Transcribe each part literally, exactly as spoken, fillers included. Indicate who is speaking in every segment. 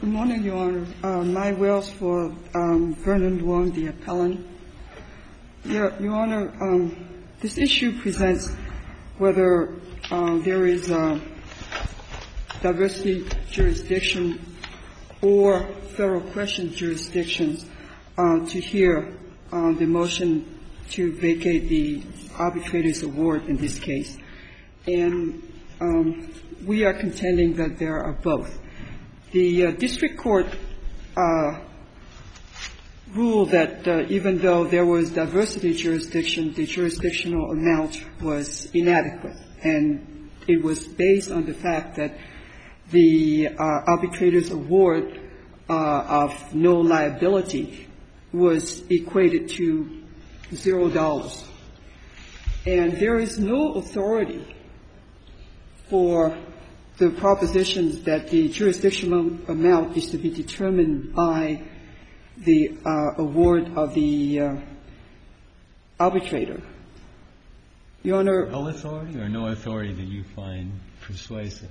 Speaker 1: Good morning, Your Honor. Uh, my wills for um, Vernon Wong, the appellant. Your, Your Honor, um, this issue presents whether uh, there is a diversity jurisdiction or federal question jurisdictions uh, to hear uh, the motion to vacate the arbitrator's award in this case. And um, we are contending that there are both. The uh, district court uh, ruled that uh, even though there was diversity jurisdiction, the jurisdictional amount was inadequate, and it was based on the fact that the uh, arbitrator's award uh, of no liability was equated to zero dollars. And there is no authority for the propositions that the jurisdictional amount is to be determined by the uh, award of the uh, arbitrator. Your Honor.
Speaker 2: No authority or no authority that you find persuasive?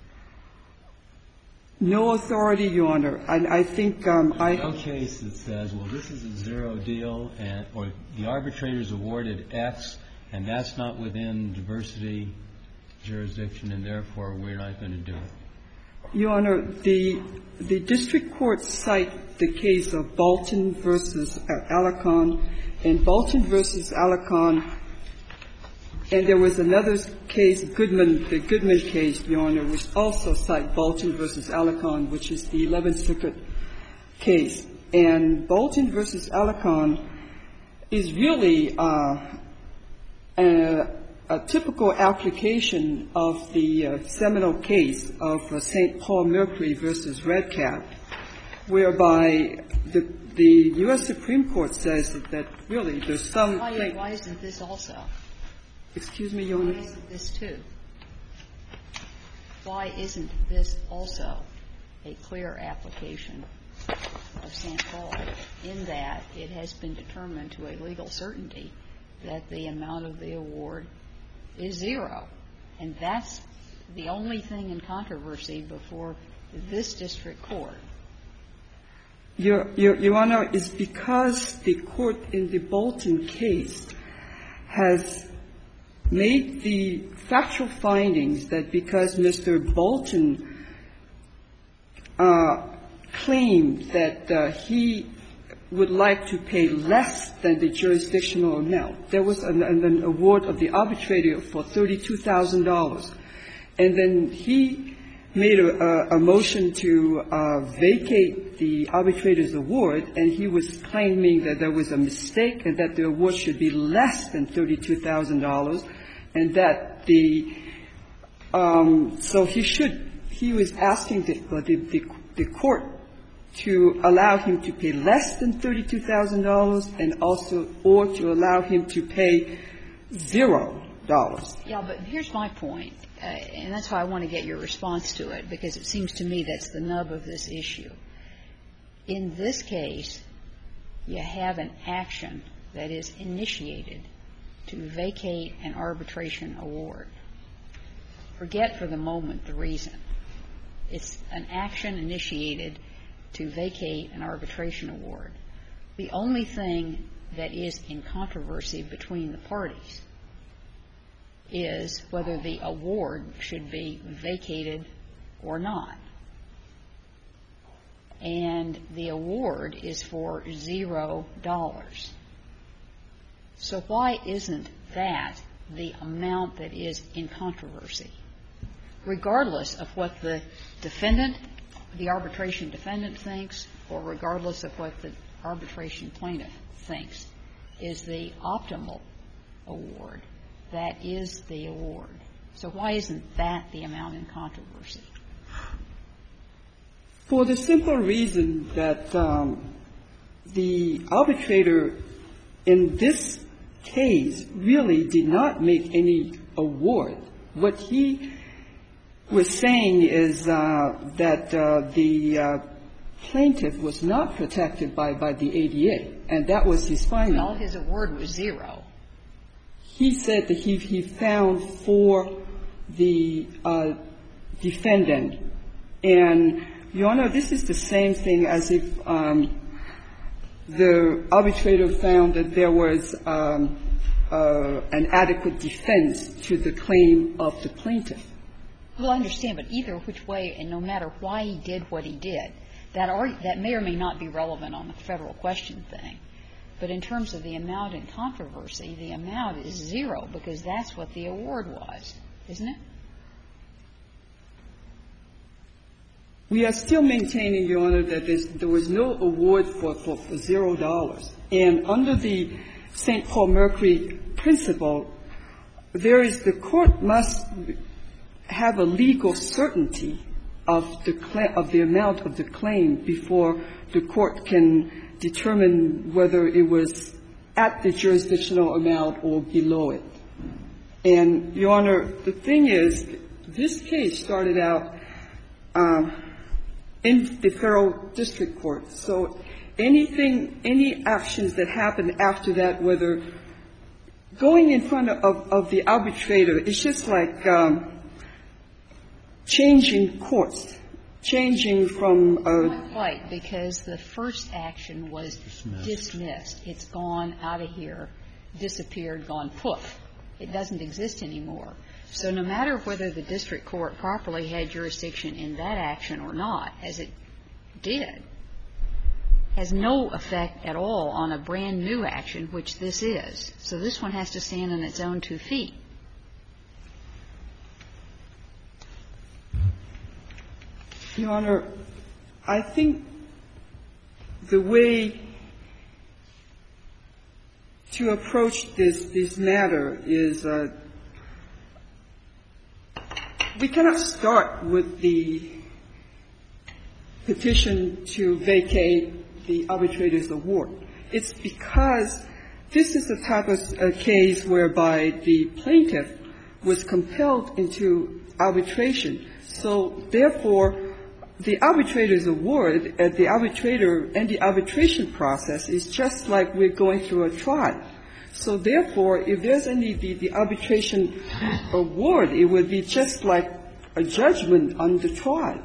Speaker 1: No authority, Your Honor. And I think um, I.
Speaker 2: No case that says, well, this is a zero deal, and or the arbitrator's awarded X, and that's not within diversity jurisdiction, and therefore we're not going to do it.
Speaker 1: Your Honor, the the district court cite the case of Bolton versus Alarcon, and Bolton versus Alarcon, and there was another case, Goodman, the Goodman case, Your Honor, which also cite Bolton versus Alarcon, which is the eleventh Circuit case. And Bolton versus Alarcon is really uh, a, a typical application of the uh, seminal case of uh, Saint Paul Mercury versus Redcap, whereby the the U S Supreme Court says that, that really there's some.
Speaker 3: Why, why isn't this also?
Speaker 1: Excuse me, Your Honor.
Speaker 3: Why isn't this too? Why isn't this also a clear application of Saint Paul in that it has been determined to a legal certainty that the amount of the award is zero? And that's the only thing in controversy before this district court.
Speaker 1: Your, Your, Your Honor, is because the court in the Bolton case has made the factual findings that because Mister Bolton uh, claimed that uh, he would like to pay less than the jurisdictional amount, there was an, an award of the arbitrator for thirty-two thousand dollars. And then he made a, a, a motion to uh, vacate the arbitrator's award, and he was claiming that there was a mistake and that the award should be less than thirty-two thousand dollars, and that the um, so he should he was asking the, the, the, the court to allow him to pay less than thirty-two thousand dollars, and also or to allow him to pay zero dollars.
Speaker 3: Yeah, but here's my point. Uh, and that's why I want to get your response to it, because it seems to me that's the nub of this issue. In this case, you have an action that is initiated to vacate an arbitration award. Forget for the moment the reason. It's an action initiated to vacate an arbitration award. The only thing that is in controversy between the parties is whether the award should be vacated or not. And the award is for zero dollars. So why isn't that the amount that is in controversy? Regardless of what the defendant, the arbitration defendant thinks, or regardless of what the arbitration plaintiff thinks, is the optimal award. That is the award. So why isn't that the amount in controversy?
Speaker 1: For the simple reason that um, the arbitrator in this case really did not make any award. What he was saying is uh, that uh, the uh, plaintiff was not protected by, by the A D A, and that was his finding.
Speaker 3: Well, his award was zero.
Speaker 1: He said that he, he found for the uh, defendant, and Your Honor, this is the same thing as if um, the arbitrator found that there was um, uh, an adequate defense to the claim of the plaintiff.
Speaker 3: Well, I understand, but either which way, and no matter why he did what he did, that are, that may or may not be relevant on the Federal question thing. But in terms of the amount in controversy, the amount is zero because that's what the award was, isn't it?
Speaker 1: We are still maintaining, Your Honor, that there was no award for, for, for zero dollars. And under the Saint Paul Mercury principle, there is the court must have a legal certainty of the cla- of the amount of the claim before the court can determine whether it was at the jurisdictional amount or below it. And, Your Honor, the thing is, this case started out uh, in the federal district court. So anything, any actions that happened after that, whether going in front of, of the arbitrator, it's just like um, changing courts, changing from a...
Speaker 3: Not quite, because the first action was dismissed. dismissed. It's gone out of here, disappeared, gone poof. It doesn't exist anymore. So no matter whether the district court properly had jurisdiction in that action or not, as it did, has no effect at all on a brand new action, which this is. So this one has to stand on its own two feet.
Speaker 1: Your Honor, I think the way to approach this, this matter is uh, we cannot start with the petition to vacate the arbitrator's award. It's because this is the type of uh, case whereby the plaintiff was compelled into arbitration. So, therefore, the arbitrator's award, uh, the arbitrator and the arbitration process is just like we're going through a trial. So, therefore, if there's any the, the arbitration award, it would be just like a judgment on the trial.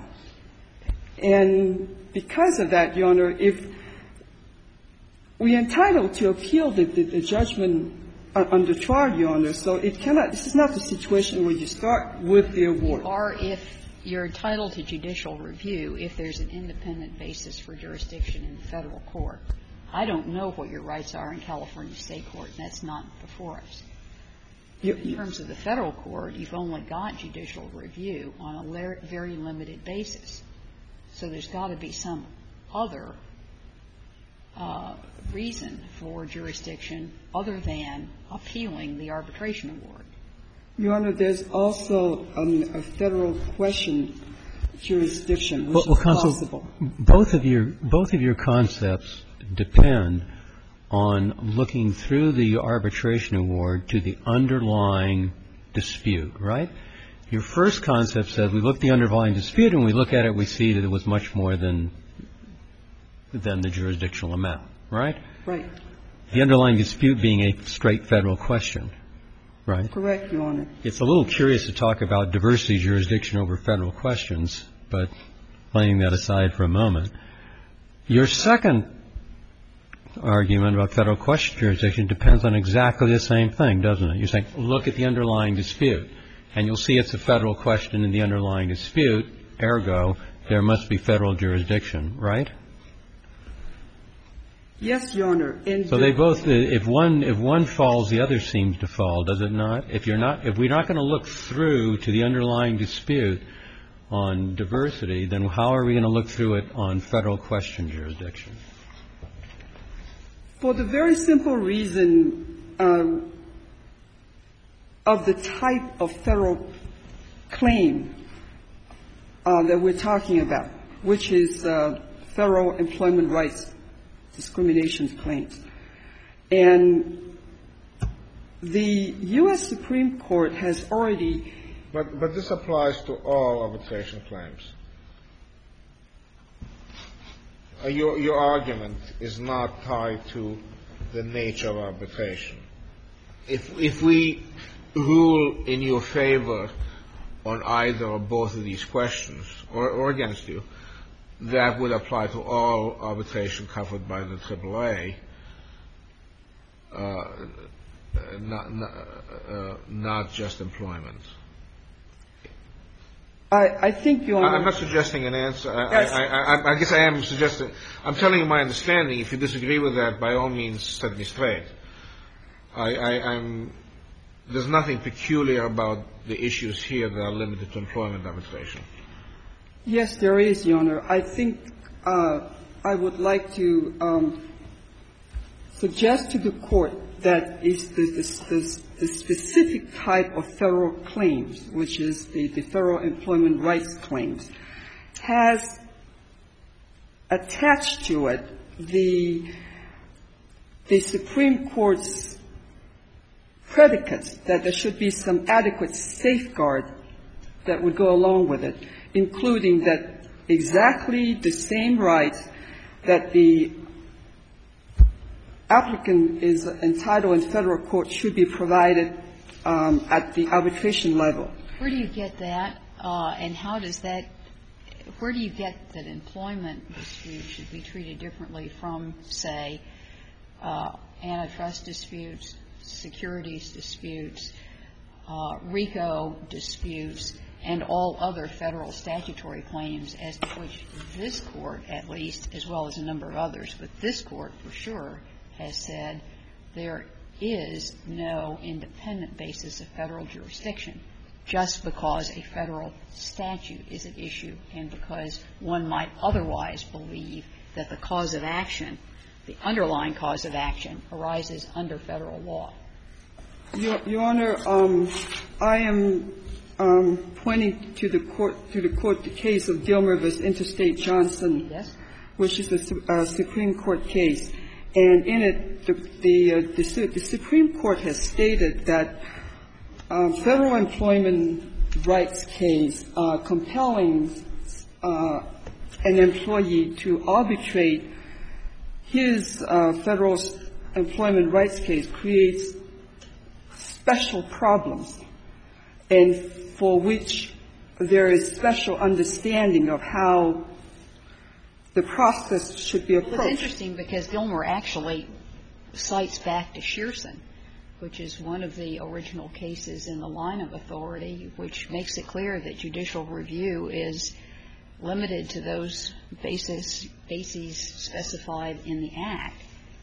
Speaker 1: And because of that, Your Honor, if we're entitled to appeal the, the, the judgment on the trial, Your Honor, so it cannot, this is not the situation where you start with the award.
Speaker 3: Or if you're entitled to judicial review if there's an independent basis for jurisdiction in the federal court. I don't know what your rights are in California state court, and that's not before us. In terms of the federal court, you've only got judicial review on a very limited basis. So there's got to be some other uh, reason for jurisdiction other than appealing the arbitration award.
Speaker 1: Your Honor, there's also um, a federal question jurisdiction, which
Speaker 2: well, well,
Speaker 1: is
Speaker 2: counsel,
Speaker 1: possible.
Speaker 2: Both of your both of your concepts depend on looking through the arbitration award to the underlying dispute, right? Your first concept says we look at the underlying dispute and we look at it, we see that it was much more than than the jurisdictional amount, right?
Speaker 1: Right.
Speaker 2: The underlying dispute being a straight federal question, right?
Speaker 1: Correct, Your Honor.
Speaker 2: It's a little curious to talk about diversity jurisdiction over federal questions, but laying that aside for a moment. Your second argument about federal question jurisdiction depends on exactly the same thing, doesn't it? You're saying, look at the underlying dispute, and you'll see it's a federal question in the underlying dispute, ergo, there must be federal jurisdiction, right?
Speaker 1: Yes, Your Honor. And
Speaker 2: so they both, if one, if one falls, the other seems to fall, does it not? If you're not, if we're not going to look through to the underlying dispute on diversity, then how are we going to look through it on federal question jurisdiction?
Speaker 1: For the very simple reason uh, of the type of federal claim uh, that we're talking about, which is uh, federal employment rights discrimination claims. And the U S Supreme Court has already...
Speaker 4: But, but this applies to all arbitration claims. Uh, your, your argument is not tied to the nature of arbitration. If, if we rule in your favor on either or both of these questions, or, or against you, that would apply to all arbitration covered by the triple A, uh, not, not, uh, not just employment.
Speaker 1: I, I think, Your Honor.
Speaker 4: I'm not suggesting an answer.
Speaker 1: Yes.
Speaker 4: I, I, I, I guess I am suggesting. I'm telling you my understanding. If you disagree with that, by all means, set me straight. I, I, I'm. There's nothing peculiar about the issues here that are limited to employment arbitration.
Speaker 1: Yes, there is, Your Honor. I think uh, I would like to um, suggest to the Court that is the, the, the, the specific type of federal claims, which is the, the federal employment rights claims, has attached to it the, the Supreme Court's predicates that there should be some adequate safeguard that would go along with it, including that exactly the same rights that the applicant is entitled in federal court should be provided um, at the arbitration level.
Speaker 3: Where do you get that, uh, and how does that – where do you get that employment disputes should be treated differently from, say, uh, antitrust disputes, securities disputes, uh, RICO disputes, and all other federal statutory claims, as to which this Court, at least, as well as a number of others, but this Court for sure has said there is no independent basis of federal jurisdiction just because a federal statute is at issue and because one might otherwise believe that the cause of action, the underlying cause of action, arises under federal law.
Speaker 1: Your, Your Honor, um, I am um, pointing to the court to the court the case of Gilmer v. Interstate Johnson,
Speaker 3: yes,
Speaker 1: which is a uh, Supreme Court case, and in it the the, uh, the, the Supreme Court has stated that um, federal employment rights case uh, compelling uh, an employee to arbitrate his uh, federal employment rights case creates special problems, and for which there is special understanding of how the process should be approached.
Speaker 3: Well, it's interesting because Gilmer actually cites back to Shearson, which is one of the original cases in the line of authority, which makes it clear that judicial review is limited to those basis, bases specified in the Act,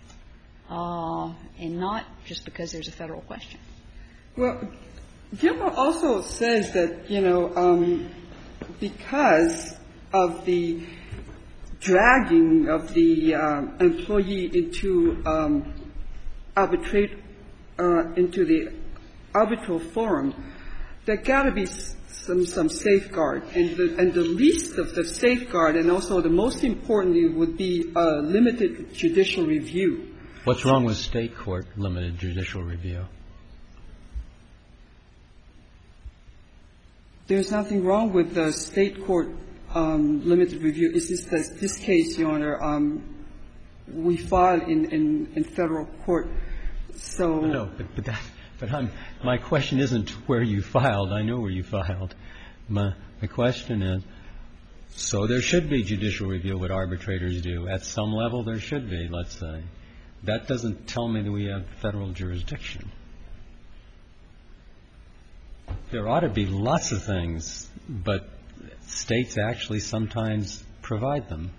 Speaker 3: uh, and not just because there's a federal question.
Speaker 1: Well, Gilmer also says that, you know, um, because of the dragging of the uh, employee into um, arbitrate uh, into the arbitral forum, there got to be some some safeguard, and the and the least of the safeguard, and also the most importantly, would be uh, limited judicial review.
Speaker 2: What's wrong with state court limited judicial review?
Speaker 1: There's nothing wrong with the state court um, limited review. It's just that this case, Your Honor, um, we filed in, in, in federal court. So
Speaker 2: no, but but, that, but I'm, my question isn't where you filed. I know where you filed. My, my question is, so there should be judicial review. What arbitrators do at some level, there should be. Let's say that doesn't tell me that we have federal jurisdiction. There ought to be lots of things, but states actually sometimes provide them.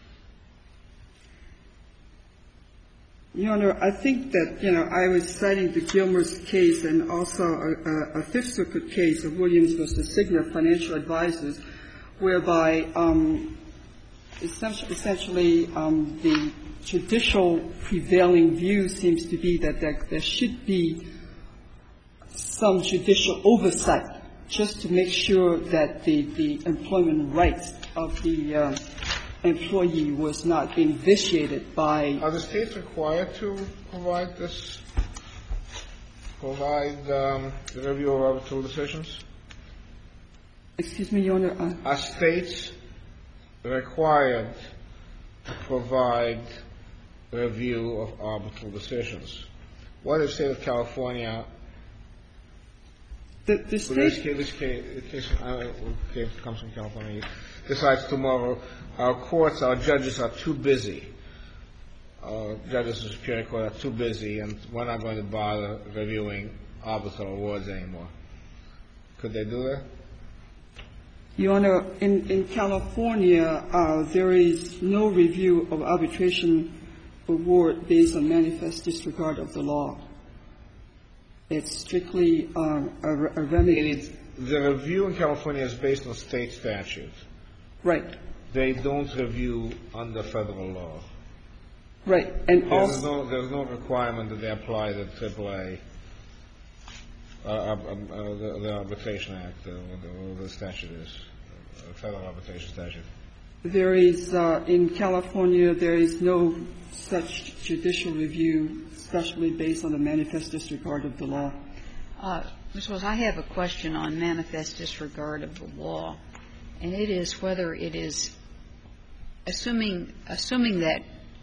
Speaker 1: Your Honor, I think that, you know, I was citing the Gilmer's case and also a, a Fifth Circuit case of Williams versus Cigna Financial Advisors, whereby um, essentially, essentially um, the judicial prevailing view seems to be that there, there should be some judicial oversight just to make sure that the, the employment rights of the uh, employee was not being vitiated by.
Speaker 4: Are the states required to provide this, provide um, the review of arbitral decisions?
Speaker 1: Excuse me, Your Honor. Uh,
Speaker 4: Are states required to provide review of arbitral decisions? What if the state of California
Speaker 1: The, the
Speaker 4: So this
Speaker 1: state,
Speaker 4: case, this case, case, uh, case comes from California, decides tomorrow our courts, our judges are too busy. Uh, judges of the Superior Court are too busy, and we're not going to bother reviewing arbitral awards anymore. Could they do that?
Speaker 1: Your Honor, in, in California, uh, there is no review of arbitration award based on manifest disregard of the law. It's strictly um, a, a remedy.
Speaker 4: It's, the review in California is based on state statute.
Speaker 1: Right.
Speaker 4: They don't review under federal law.
Speaker 1: Right. And
Speaker 4: There's
Speaker 1: also,
Speaker 4: no, there's no requirement that they apply the triple A, uh, uh, uh, the, the Arbitration Act, uh, whatever the statute is, uh, federal arbitration statute.
Speaker 1: there is, uh, in California, there is no such judicial review, especially based on the manifest disregard of the law.
Speaker 3: Uh, Miz Wells, I have a question on manifest disregard of the law, and it is whether it is, assuming, assuming that,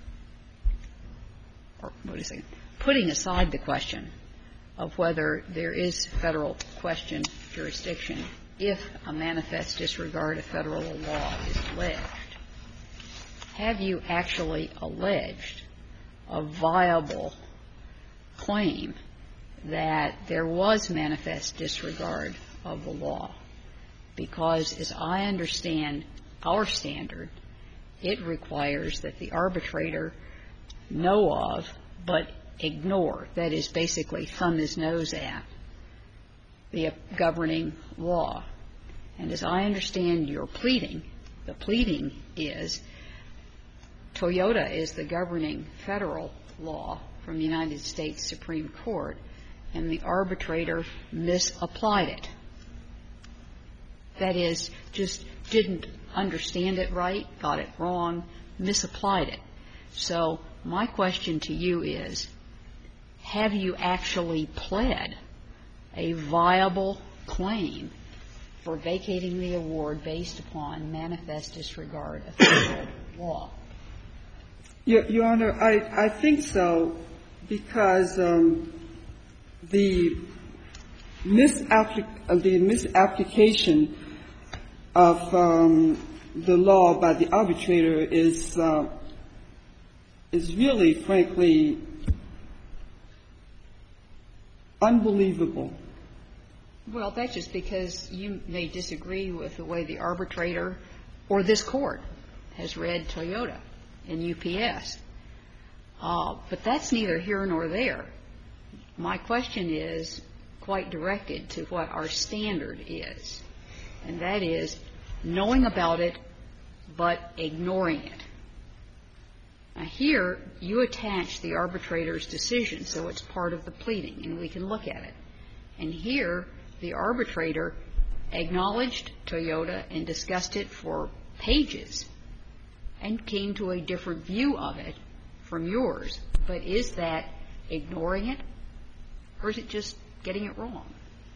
Speaker 3: or what is it, putting aside the question of whether there is federal question jurisdiction if a manifest disregard of federal law is alleged, have you actually alleged a viable claim that there was manifest disregard of the law? Because as I understand our standard, it requires that the arbitrator know of but ignore, that is, basically thumb his nose at, the governing law. And as I understand your pleading, the pleading is Toyota is the governing federal law from the United States Supreme Court, and the arbitrator misapplied it. That is, just didn't understand it right, got it wrong, misapplied it. So my question to you is, have you actually pled a viable claim for vacating the award based upon manifest disregard of federal law?
Speaker 1: Your, Your Honor, I, I think so, because um, the, misapplic- uh, the misapplication of um, the law by the arbitrator is uh, is really, frankly, unbelievable.
Speaker 3: Well, that's just because you may disagree with the way the arbitrator or this Court has read Toyota in U P S. Uh, but that's neither here nor there. My question is quite directed to what our standard is, and that is knowing about it but ignoring it. Now, here you attach the arbitrator's decision, so it's part of the pleading, and we can look at it. And here the arbitrator acknowledged Toyota and discussed it for pages and came to a different view of it from yours. But is that ignoring it, or is it just getting it wrong?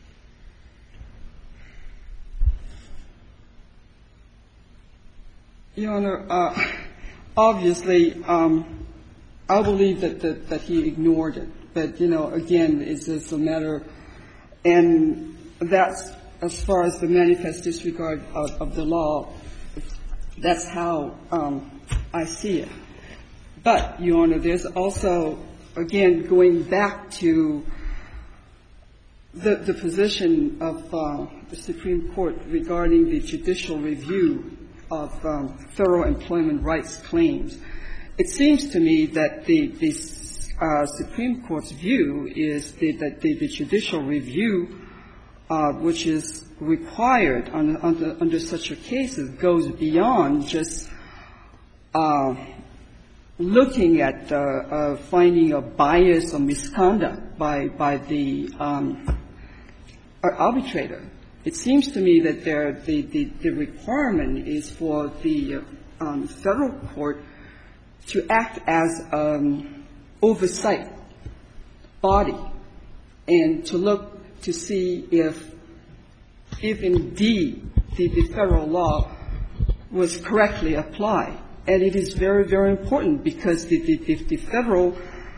Speaker 1: Your Honor, uh, obviously, um, I believe that, that that he ignored it. But, you know, again, it's, it's a matter, and that's as far as the manifest disregard of, of the law, that's how um, I see it. But, Your Honor, there's also, again, going back to the, the position of uh, the Supreme Court regarding the judicial review of um, federal employment rights claims. It seems to me that the, the uh, Supreme Court's view is the, that the, the judicial review, uh, which is required under, under, under such a case, goes beyond just uh, looking at uh, uh, finding a bias or misconduct by by the um, arbitrator. It seems to me that there, the, the, the requirement is for the um, federal court to act as an oversight body and to look to see if, if indeed the, the federal law was correctly applied. And it is very, very important because the, the, the federal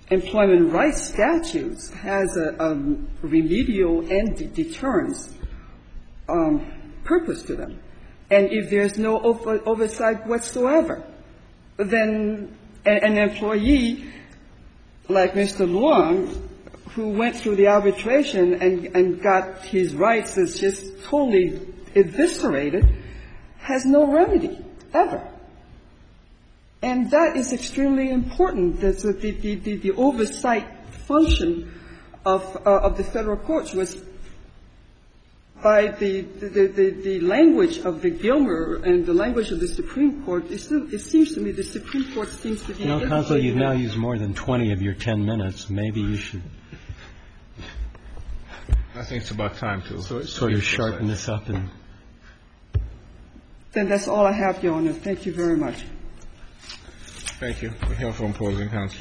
Speaker 1: employment rights statutes has a, a remedial and deterrence um, purpose to them. And if there's no over, oversight whatsoever, then a, an employee like Mister Luong, who went through the arbitration and, and got his rights as just totally eviscerated, has no remedy, ever. And that is extremely important. That the, the, the, the oversight function of, uh, of the federal courts was by the, the, the, the language of the Gilmer and the language of the Supreme Court. It, still, it seems to me the Supreme Court seems to be.
Speaker 2: You know, Counsel, you've now used more than twenty of your ten minutes. Maybe you should.
Speaker 4: I think it's about time to
Speaker 2: so, sort of sharpen this up. And
Speaker 1: then that's all I have, Your Honor. Thank you very much.
Speaker 4: Thank you. We hear from opposing counsel.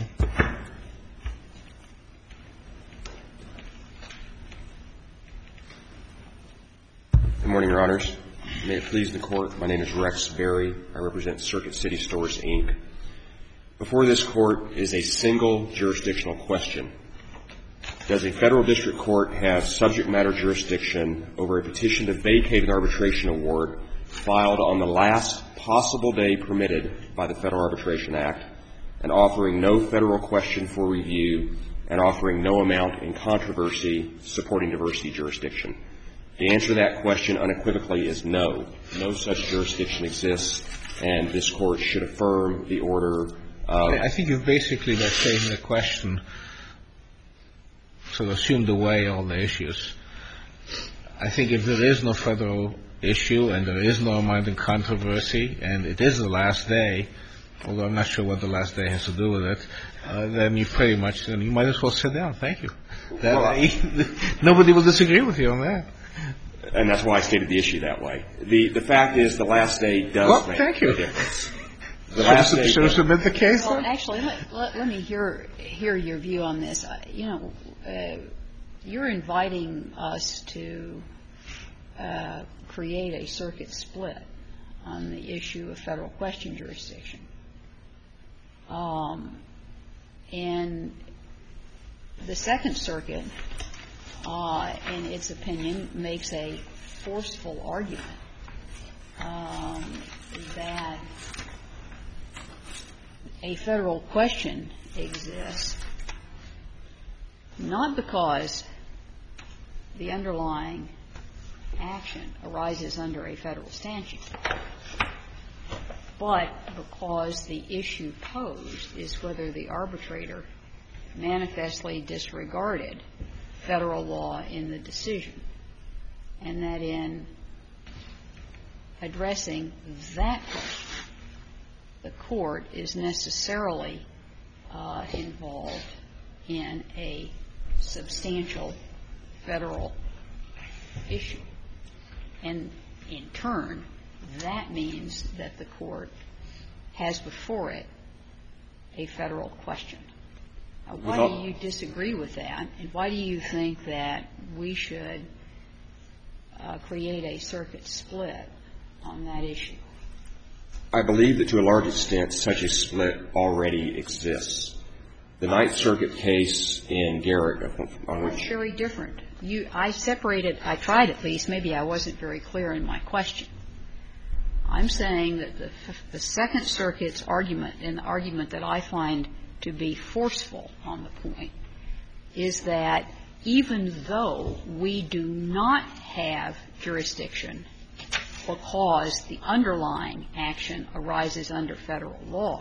Speaker 5: Good morning, Your Honors. May it please the Court, my name is Rex Berry. I represent Circuit City Stores, Incorporated. Before this Court is a single jurisdictional question. Does a federal district court have subject matter jurisdiction over a petition to vacate an arbitration award filed on the last possible day permitted by the Federal Arbitration Act and offering no federal question for review and offering no amount in controversy supporting diversity jurisdiction? The answer to that question unequivocally is no. No such jurisdiction exists, and this Court should affirm the order of...
Speaker 4: I think you've basically, by stating the question, sort of assumed away all the issues. I think if there is no federal issue and there is no amount in controversy and it is the last day, although I'm not sure what the last day has to do with it, uh, then you pretty much, then you might as well sit down. Thank you. That, well, I, nobody will disagree with you on that.
Speaker 5: And that's why I stated the issue that way. The the fact is the last day does
Speaker 4: well,
Speaker 5: make
Speaker 4: thank you.
Speaker 5: a difference. The last
Speaker 4: should,
Speaker 5: day
Speaker 4: should have submit the case?
Speaker 3: Well,
Speaker 4: then?
Speaker 3: actually, let, let, let me hear hear your view on this. Uh, you know, uh, you're inviting us to uh, create a circuit split on the issue of federal question jurisdiction. Um, and the Second Circuit, uh, in its opinion, makes a forceful argument um, that a federal question exists not because the underlying action arises under a federal statute, but because the issue posed is whether the arbitrator manifestly disregarded federal law in the decision, and that in addressing that question, the court is necessarily uh, involved in a substantial federal issue. And in turn, that means that the court has before it a federal question. Uh, why do you disagree with that, and why do you think that we should uh, create a circuit split on that issue?
Speaker 5: I believe that to a large extent such a split already exists. The Ninth Circuit case in Garrett, on which...
Speaker 3: It's very different. You, I separated, I tried at least, maybe I wasn't very clear in my question. I'm saying that the, the Second Circuit's argument, and the argument that I find to be forceful on the point, is that even though we do not have jurisdiction because the underlying action arises under federal law,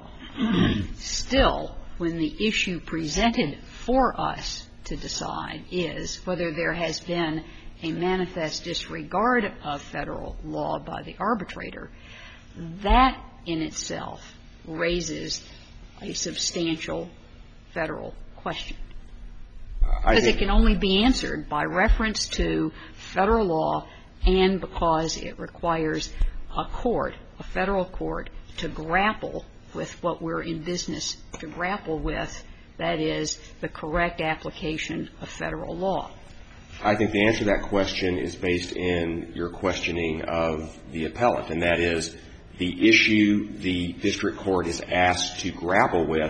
Speaker 3: still, when the issue presented for us to decide is whether there has been a manifest disregard of federal law by the arbitrator, that in itself raises a substantial federal question. Because it can only be answered by reference to federal law and because it requires a court, a federal court, to grapple with what we're in business to grapple with, that is, the correct application of federal law.
Speaker 5: I think the answer to that question is based in your questioning of the appellant, and that is the issue the district court is asked to grapple with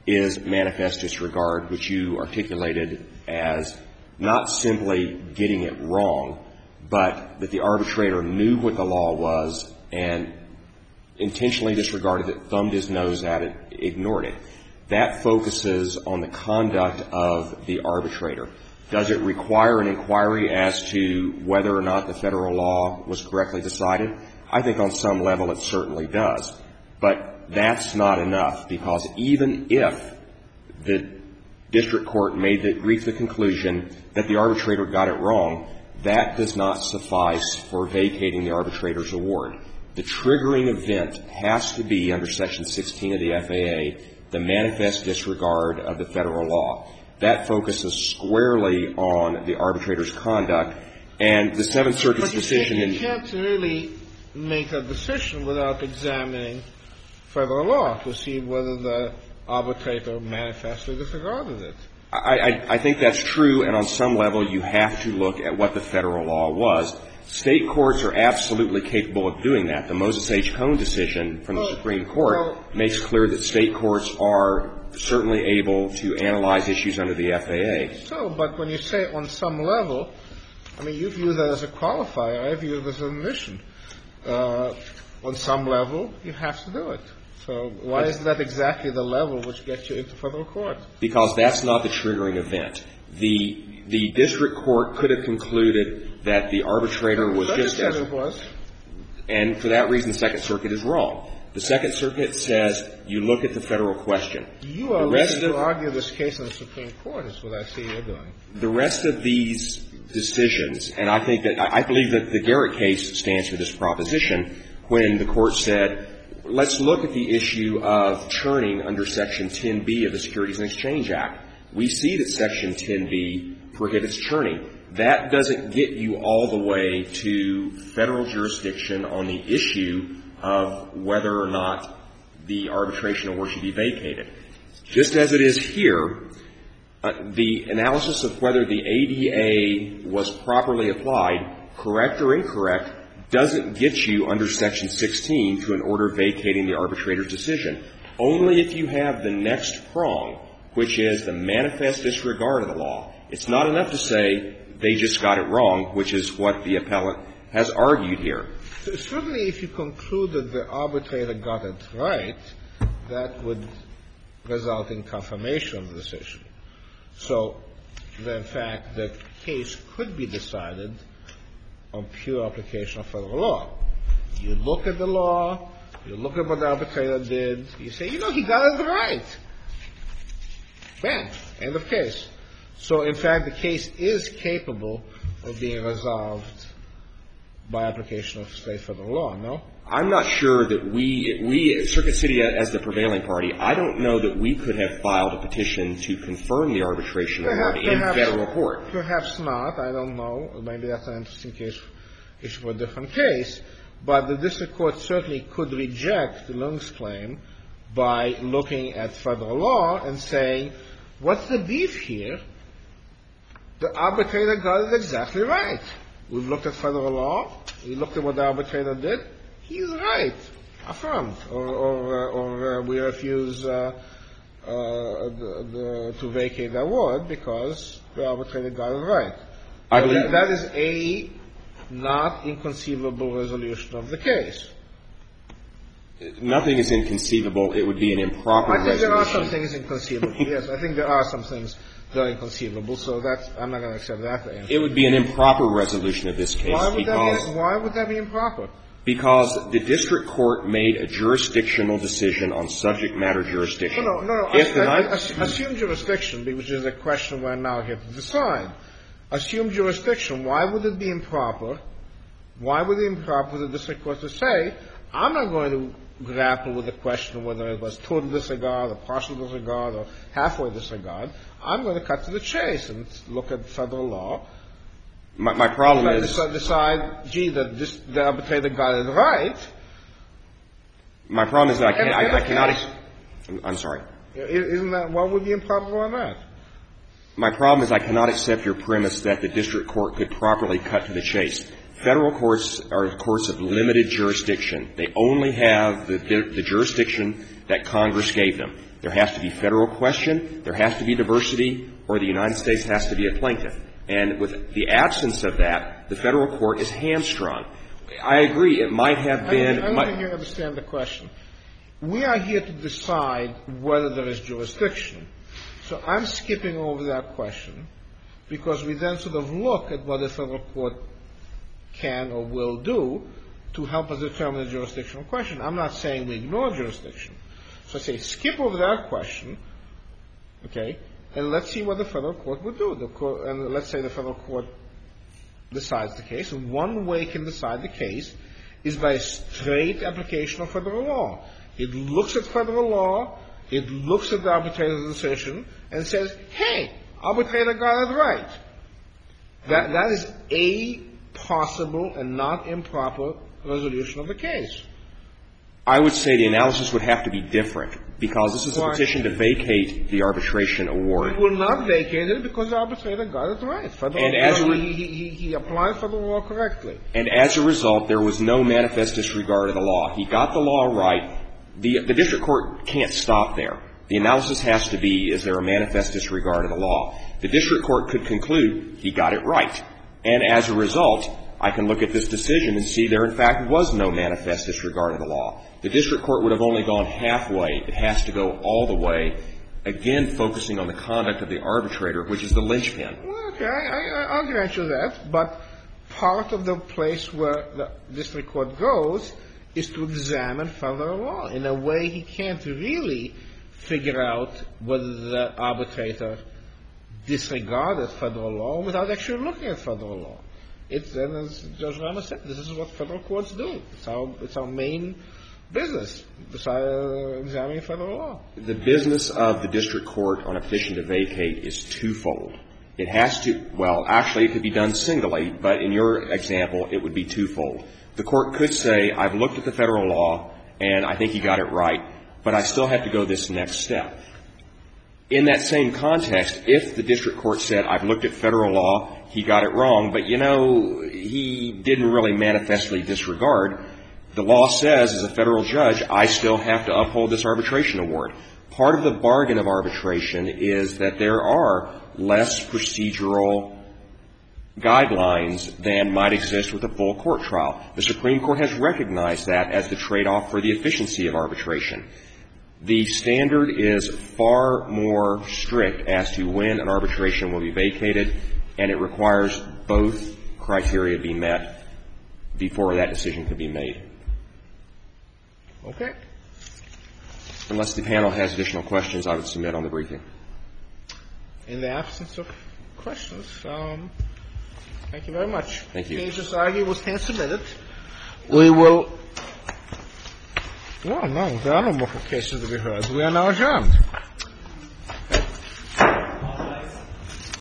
Speaker 5: is manifest disregard, which you articulated as not simply getting it wrong, but that the arbitrator knew what the law was and intentionally disregarded it, thumbed his nose at it, ignored it. That focuses on the conduct of the arbitrator. Does it require an inquiry as to whether or not the federal law was correctly decided? I think on some level it certainly does. But that's not enough, because even if the district court made the, reached the conclusion that the arbitrator got it wrong, that does not suffice for vacating the arbitrator's award. The triggering event has to be, under Section sixteen of the F A A, the manifest disregard of the federal law. That focuses squarely on the arbitrator's conduct, and the Seventh Circuit's
Speaker 4: but you
Speaker 5: decision
Speaker 4: can't,
Speaker 5: in...
Speaker 4: you can't really make a decision without examining federal law to see whether the arbitrator manifestly disregarded it.
Speaker 5: I, I, I think that's true, and on some level you have to look at what the federal law was. State courts are absolutely capable of doing that. The Moses H. Cone decision from the
Speaker 4: well,
Speaker 5: Supreme Court
Speaker 4: well,
Speaker 5: makes clear that state courts are certainly able to analyze issues under the F A A.
Speaker 4: So, but when you say on some level, I mean, you view that as a qualifier. I view it as an admission. Uh, on some level, you have to do it. So why is that exactly the level which gets you into federal court?
Speaker 5: Because that's not the triggering event. The the district court could have concluded that the arbitrator was
Speaker 4: Second
Speaker 5: just as...
Speaker 4: Circuit was.
Speaker 5: And for that reason, the Second Circuit is wrong. The Second Circuit says you look at the federal question.
Speaker 4: You are
Speaker 5: the rest
Speaker 4: looking
Speaker 5: of,
Speaker 4: to argue this case in the Supreme Court is what I see you're doing.
Speaker 5: The rest of these decisions, and I think that, I believe that the Garrett case stands for this proposition when the court said, let's look at the issue of churning under Section ten B of the Securities and Exchange Act. We see that Section ten B prohibits churning. That doesn't get you all the way to federal jurisdiction on the issue of whether or not the arbitration award should be vacated. Just as it is here, uh, the analysis of whether the A D A was properly applied, correct or incorrect, doesn't get you under Section sixteen to an order vacating the arbitrator's decision. Only if you have the next prong, which is the manifest disregard of the law. It's not enough to say they just got it wrong, which is what the appellant has argued here.
Speaker 4: So certainly if you conclude that the arbitrator got it right, that would result in confirmation of the decision. So, the, in fact, the case could be decided on pure application of federal law. You look at the law, you look at what the arbitrator did, you say, you know, he got it right. Bam. End of case. So, in fact, the case is capable of being resolved by application of state federal law, no?
Speaker 5: I'm not sure that we, we, Circuit City as the prevailing party, I don't know that we could have filed a petition to confirm the arbitration award in federal court.
Speaker 4: Perhaps not. I don't know. Maybe that's an interesting case, issue for a different case. But the district court certainly could reject Lung's claim by looking at federal law and saying, what's the beef here? The arbitrator got it exactly right. We've looked at federal law. We looked at what the arbitrator did. He's right. Affirmed. Or, or, uh, or uh, we refuse uh, uh, the, the, to vacate the award because the arbitrator got it right.
Speaker 5: I believe
Speaker 4: that, that is a not inconceivable resolution of the case.
Speaker 5: Nothing is inconceivable. It would be an improper
Speaker 4: I think
Speaker 5: resolution.
Speaker 4: there are some things inconceivable. Yes, I think there are some things that are inconceivable. So that's, I'm not going to accept that answer.
Speaker 5: It would be an improper resolution of this case.
Speaker 4: Why would,
Speaker 5: because,
Speaker 4: that be, why would that be improper?
Speaker 5: Because the district court made a jurisdictional decision on subject matter jurisdiction.
Speaker 4: No, no, no. no.
Speaker 5: If
Speaker 4: I,
Speaker 5: the
Speaker 4: I,
Speaker 5: ninth,
Speaker 4: I, assume jurisdiction, which is a question we're now here to decide. Assume jurisdiction. Why would it be improper? Why would it be improper for the district court to say, I'm not going to grapple with the question of whether it was total disregard or partial disregard or halfway disregard. I'm going to cut to the chase and look at federal law.
Speaker 5: My, my problem is
Speaker 4: decide, decide, gee, that this, the arbitrator got it right.
Speaker 5: My problem is that I, can,
Speaker 4: And-
Speaker 5: I,
Speaker 4: and
Speaker 5: I
Speaker 4: the
Speaker 5: cannot.
Speaker 4: case-
Speaker 5: Ex- I'm sorry.
Speaker 4: Isn't that what would be improper on that?
Speaker 5: My problem is I cannot accept your premise that the district court could properly cut to the chase. Federal courts are courts of limited jurisdiction. They only have the, the jurisdiction that Congress gave them. There has to be Federal question, there has to be diversity, or the United States has to be a plaintiff. And with the absence of that, the Federal court is hamstrung. I agree, it might have been...
Speaker 4: I don't, I don't
Speaker 5: might,
Speaker 4: think you understand the question. We are here to decide whether there is jurisdiction. So I'm skipping over that question because we then sort of look at what the Federal court can or will do to help us determine the jurisdictional question. I'm not saying we ignore jurisdiction. So I say skip over that question, okay, and let's see what the Federal court would do. The court, and let's say the Federal court decides the case, and one way it can decide the case is by a straight application of Federal law. It looks at Federal law, it looks at the arbitrator's decision, and says, hey, arbitrator got it right. That, that is a possible and not improper resolution of the case.
Speaker 5: I would say the analysis would have to be different, because this is a petition to vacate the arbitration award.
Speaker 4: We will not vacate it because the arbitrator got it right. Federal
Speaker 5: and as
Speaker 4: law,
Speaker 5: a
Speaker 4: he, he, he applied Federal law correctly.
Speaker 5: And as a result, there was no manifest disregard of the law. He got the law right. The, the district court can't stop there. The analysis has to be, is there a manifest disregard of the law? The district court could conclude he got it right. And as a result, I can look at this decision and see there, in fact, was no manifest disregard of the law. The district court would have only gone halfway. It has to go all the way, again, focusing on the conduct of the arbitrator, which is the linchpin.
Speaker 4: Well, okay, I, I, I'll grant you that. But part of the place where the district court goes is to examine Federal law. In a way, he can't really figure out whether the arbitrator disregarded Federal law without actually looking at Federal law. It's then, as Judge Ramos said, this is what Federal courts do. It's our, it's our main business, besides uh, examining Federal law.
Speaker 5: The business of the district court on a petition to vacate is twofold. It has to, well, actually, it could be done singly, but in your example, it would be twofold. The court could say, I've looked at the Federal law, and I think you got it right, but I still have to go this next step. In that same context, if the district court said, I've looked at Federal law, he got it wrong, but, you know, he didn't really manifestly disregard, the law says, as a Federal judge, I still have to uphold this arbitration award. Part of the bargain of arbitration is that there are less procedural guidelines than might exist with a full court trial. The Supreme Court has recognized that as the trade-off for the efficiency of arbitration. The standard is far more strict as to when an arbitration will be vacated, and it requires both criteria be met before that decision can be made.
Speaker 4: Okay.
Speaker 5: Unless the panel has additional questions, I would submit on the briefing.
Speaker 4: In the absence of questions, um, thank you very much.
Speaker 5: Thank you.
Speaker 4: The case just argued will stand submitted. We will. Well, no, there are no more cases to be heard. We are now adjourned.